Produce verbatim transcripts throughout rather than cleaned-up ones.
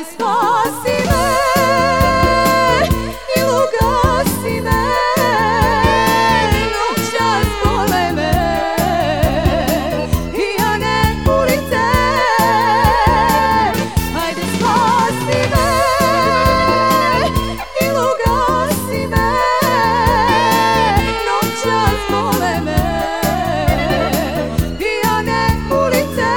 Hajde spasi me i ugasi me, noćas bole me pijane ulice. Hajde spasi me i ugasi me, noćas bole me pijane ulice.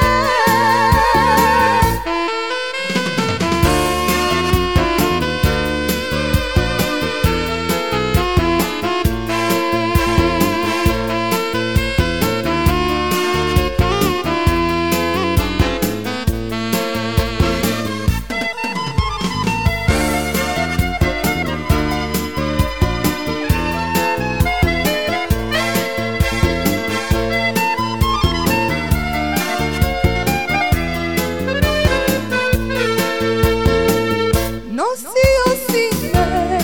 Nosio si me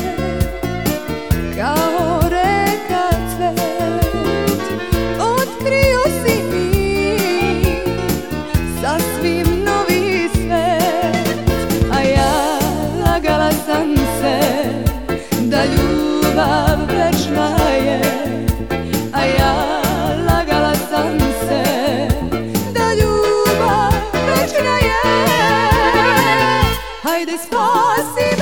kao reka cvet, otkrio si mi sasvim novi svet. A ja lagala sam se da ljubav večna je, a ja lagala sam se da ljubav večna je. Hajde spasi